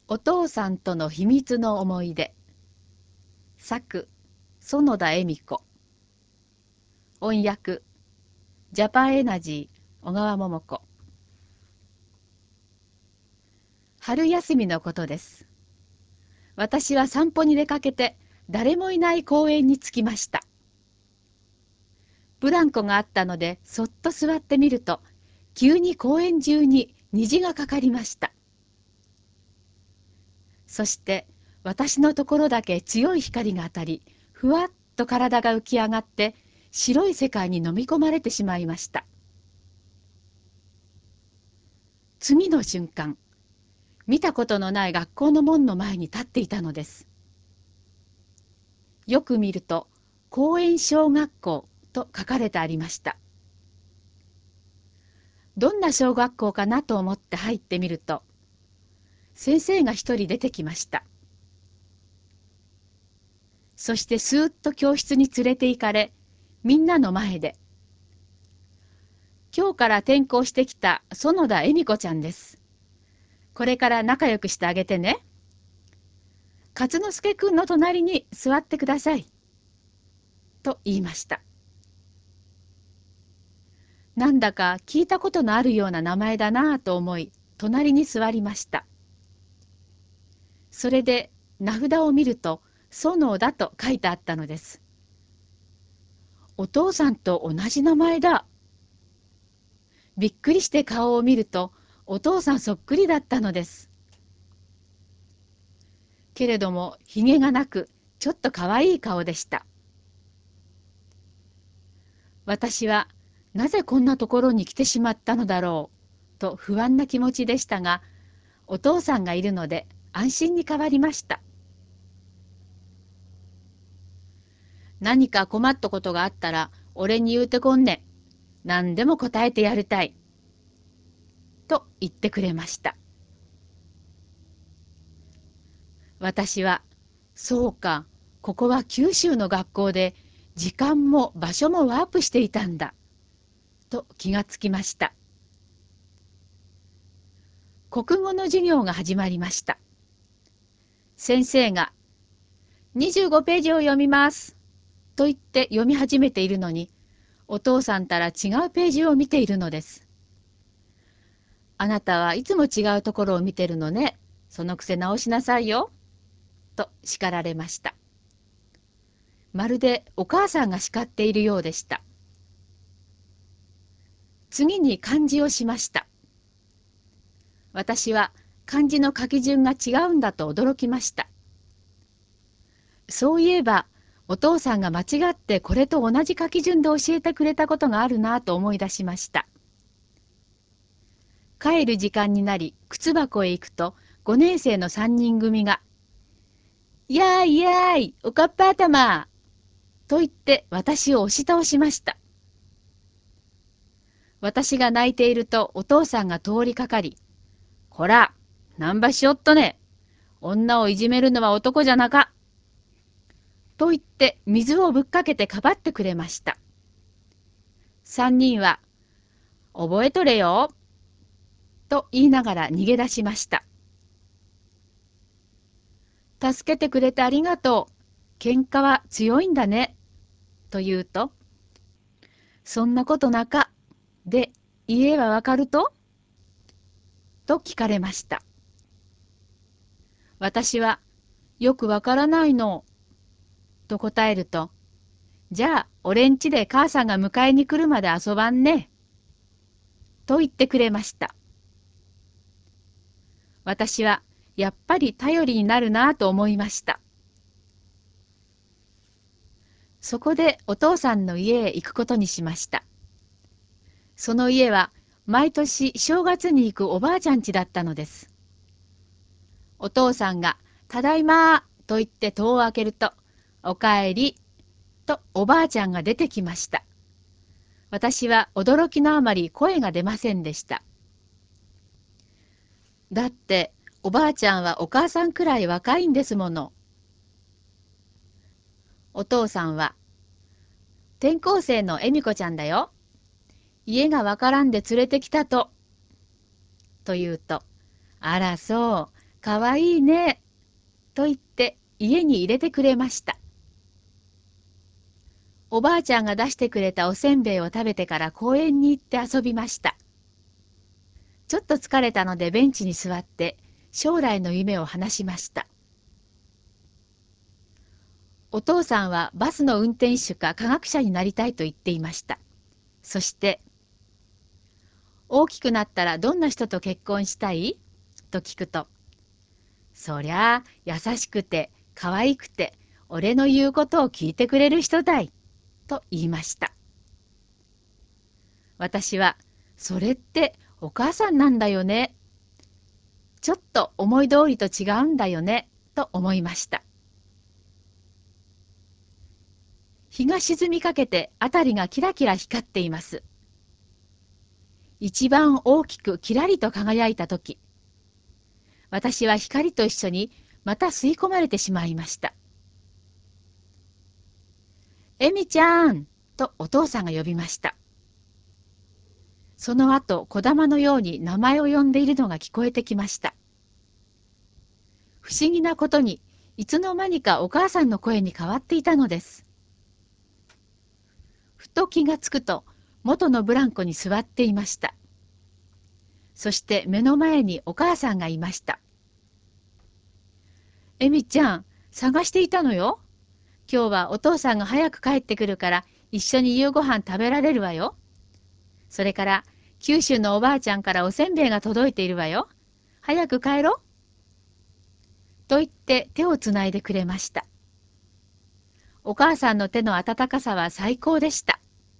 お父さんとの秘密の思い出。作、園田恵美子。音訳、ジャパンエナジー、小川桃子。春休みのことです。私は散歩に出かけて、誰もいない公園に着きました。ブランコがあったので、そっと座ってみると、急に公園中に虹がかかりました。そして私のところだけ強い光が当たり、ふわっと体が浮き上がって白い世界に飲み込まれてしまいました。次の瞬間、見たことのない学校の門の前に立っていたのです。よく見ると公園小学校と書かれてありました。どんな小学校かなと思って入ってみると、先生が一人出てきました。そしてスーッと教室に連れて行かれ、みんなの前で、今日から転校してきた園田恵美子ちゃんです。これから仲良くしてあげてね。勝之助くんの隣に座ってください。と言いました。なんだか聞いたことのあるような名前だなぁと思い、隣に座りました。それで名札を見ると、園田と書いてあったのです。お父さんと同じ名前だ。びっくりして顔を見ると、お父さんそっくりだったのです。けれども、ひげがなく、ちょっとかわいい顔でした。私は、なぜこんなところに来てしまったのだろう、と不安な気持ちでしたが、お父さんがいるので安心に変わりました。何か困ったことがあったら、俺に言うてこんねん。何でも答えてやりたい。と言ってくれました。私は、そうか、ここは九州の学校で、時間も場所もワープしていたんだ。と気がつきました。国語の授業が始まりました。先生が25ページを読みますと言って読み始めているのに、お父さんたら違うページを見ているのです。あなたはいつも違うところを見てるのね。そのくせ直しなさいよ。と叱られました。まるでお母さんが叱っているようでした。次に漢字をしました。私は漢字の書き順が違うんだと驚きました。そういえば、お父さんが間違ってこれと同じ書き順で教えてくれたことがあるなと思い出しました。帰る時間になり、靴箱へ行くと、5年生の3人組が、やーいやーい、おかっぱ頭と言って私を押し倒しました。私が泣いているとお父さんが通りかかり、こら、なんばしおっとね。女をいじめるのは男じゃなか。と言って水をぶっかけてかばってくれました。三人は、覚えとれよ。と言いながら逃げ出しました。助けてくれてありがとう。喧嘩は強いんだね。と言うと、そんなことなか。で、言えばわかるとと聞かれました。私は、よくわからないの。と答えると、じゃあ、俺ん家で母さんが迎えに来るまで遊ばんね。と言ってくれました。私は、やっぱり頼りになるなと思いました。そこでお父さんの家へ行くことにしました。その家は、毎年正月に行くおばあちゃん家だったのです。お父さんが、ただいまと言って戸を開けると、おかえりとおばあちゃんが出てきました。私は驚きのあまり声が出ませんでした。だって、おばあちゃんはお母さんくらい若いんですもの。お父さんは、転校生の恵美子ちゃんだよ。家がわからんで連れてきたと。と言うと、あらそう、 かわいいね、と言って家に入れてくれました。おばあちゃんが出してくれたおせんべいを食べてから公園に行って遊びました。ちょっと疲れたのでベンチに座って将来の夢を話しました。お父さんはバスの運転手か科学者になりたいと言っていました。そして、大きくなったらどんな人と結婚したいと聞くと、そりゃあ優しくて可愛くて俺の言うことを聞いてくれる人だいと言いました。私は、それってお母さんなんだよね。ちょっと思い通りと違うんだよねと思いました。日が沈みかけて辺りがキラキラ光っています。一番大きくキラリと輝いたとき、私は光と一緒にまた吸い込まれてしまいました。エミちゃんとお父さんが呼びました。その後、小玉のように名前を呼んでいるのが聞こえてきました。不思議なことに、いつの間にかお母さんの声に変わっていたのです。ふと気がつくと、元のブランコに座っていました。そして目の前にお母さんがいました。エミちゃん、探していたのよ。今日はお父さんが早く帰ってくるから一緒に夕ご飯食べられるわよ。それから九州のおばあちゃんからおせんべいが届いているわよ。早く帰ろう。と言って手をつないでくれました。お母さんの手の温かさは最高でした。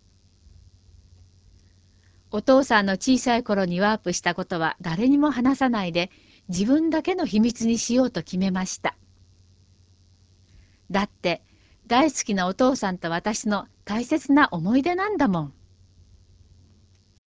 お父さんの小さい頃にワープしたことは誰にも話さないで自分だけの秘密にしようと決めました。だって大好きなお父さんと私の大切な思い出なんだもん。